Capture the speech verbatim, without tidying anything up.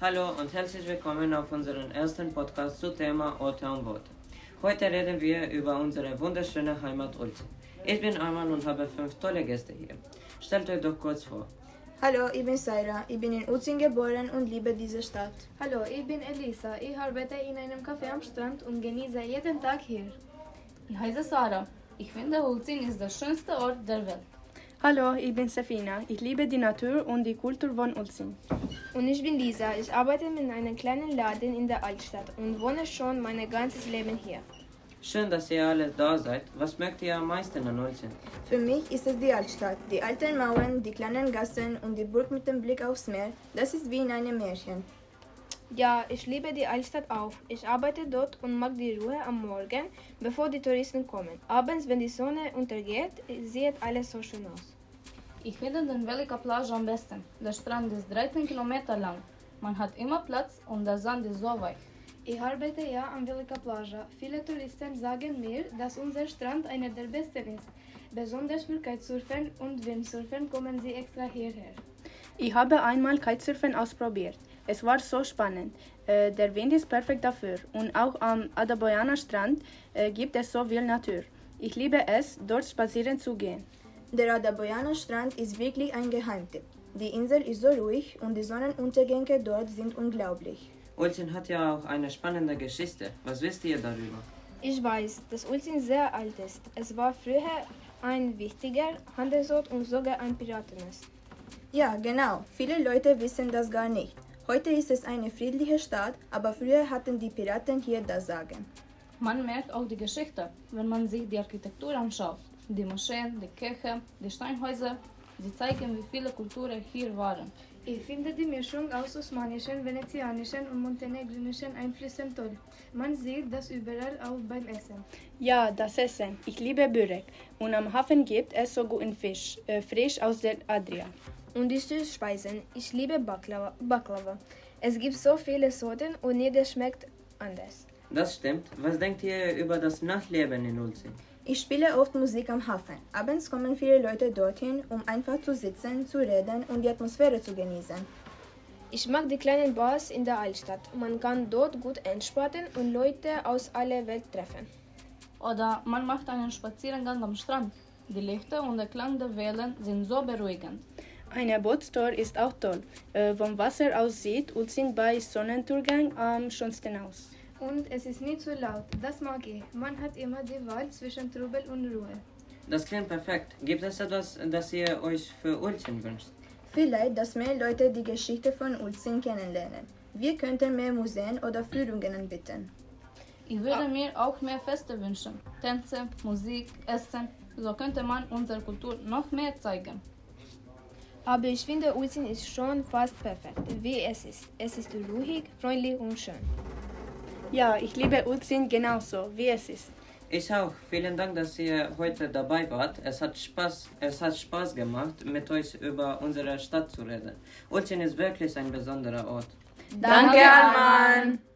Hallo und herzlich willkommen auf unserem ersten Podcast zum Thema Orte und Worte. Heute reden wir über unsere wunderschöne Heimat Ulzing. Ich bin Arman und habe fünf tolle Gäste hier. Stellt euch doch kurz vor. Hallo, ich bin Saira. Ich bin in Ulzing geboren und liebe diese Stadt. Hallo, ich bin Elisa. Ich arbeite in einem Café am Strand und genieße jeden Tag hier. Ich heiße Sarah. Ich finde, Ulzing ist der schönste Ort der Welt. Hallo, ich bin Safina. Ich liebe die Natur und die Kultur von Ulzing. Und ich bin Lisa. Ich arbeite in einem kleinen Laden in der Altstadt und wohne schon mein ganzes Leben hier. Schön, dass ihr alle da seid. Was mögt ihr am meisten an Ulzing? Für mich ist es die Altstadt. Die alten Mauern, die kleinen Gassen und die Burg mit dem Blick aufs Meer. Das ist wie in einem Märchen. Ja, ich liebe die Altstadt auch. Ich arbeite dort und mag die Ruhe am Morgen, bevor die Touristen kommen. Abends, wenn die Sonne untergeht, sieht alles so schön aus. Ich finde den Velika Plage am besten. Der Strand ist dreizehn Kilometer lang. Man hat immer Platz und der Sand ist so weich. Ich arbeite ja am Velika Plage. Viele Touristen sagen mir, dass unser Strand einer der besten ist. Besonders für Kitesurfen und Windsurfen kommen sie extra hierher. Ich habe einmal Kitesurfen ausprobiert. Es war so spannend. Äh, der Wind ist perfekt dafür. Und auch am Adaboyana Strand äh, gibt es so viel Natur. Ich liebe es, dort spazieren zu gehen. Der Adaboyana Strand ist wirklich ein Geheimtipp. Die Insel ist so ruhig und die Sonnenuntergänge dort sind unglaublich. Ulzing hat ja auch eine spannende Geschichte. Was wisst ihr darüber? Ich weiß, dass Ulzing sehr alt ist. Es war früher ein wichtiger Handelsort und sogar ein Piratennest. Ja, genau. Viele Leute wissen das gar nicht. Heute ist es eine friedliche Stadt, aber früher hatten die Piraten hier das Sagen. Man merkt auch die Geschichte, wenn man sich die Architektur anschaut. Die Moscheen, die Kirche, die Steinhäuser, sie zeigen, wie viele Kulturen hier waren. Ich finde die Mischung aus osmanischen, venezianischen und montenegrinischen Einflüssen toll. Man sieht das überall auch beim Essen. Ja, das Essen. Ich liebe Börek. Und am Hafen gibt es so guten Fisch, äh, frisch aus der Adria. Und die Süßspeisen. Ich liebe Baklava. Baklava. Es gibt so viele Sorten und jeder schmeckt anders. Das stimmt. Was denkt ihr über das Nachtleben in Ulzing? Ich spiele oft Musik am Hafen. Abends kommen viele Leute dorthin, um einfach zu sitzen, zu reden und die Atmosphäre zu genießen. Ich mag die kleinen Bars in der Altstadt. Man kann dort gut entspannen und Leute aus aller Welt treffen. Oder man macht einen Spaziergang am Strand. Die Lichter und der Klang der Wellen sind so beruhigend. Eine Bootstour ist auch toll. Äh, vom Wasser aus sieht Ulzing bei Sonnenuntergang am schönsten aus. Und es ist nicht zu laut, das mag ich. Man hat immer die Wahl zwischen Trubel und Ruhe. Das klingt perfekt. Gibt es etwas, das ihr euch für Ulzing wünscht? Vielleicht, dass mehr Leute die Geschichte von Ulzing kennenlernen. Wir könnten mehr Museen oder Führungen anbieten. Ich würde mir auch mehr Feste wünschen. Tänze, Musik, Essen. So könnte man unsere Kultur noch mehr zeigen. Aber ich finde, Ulzing ist schon fast perfekt, wie es ist. Es ist ruhig, freundlich und schön. Ja, ich liebe Ulzing genauso, wie es ist. Ich auch. Vielen Dank, dass ihr heute dabei wart. Es hat Spaß, es hat Spaß gemacht, mit euch über unsere Stadt zu reden. Ulzing ist wirklich ein besonderer Ort. Danke, Arman!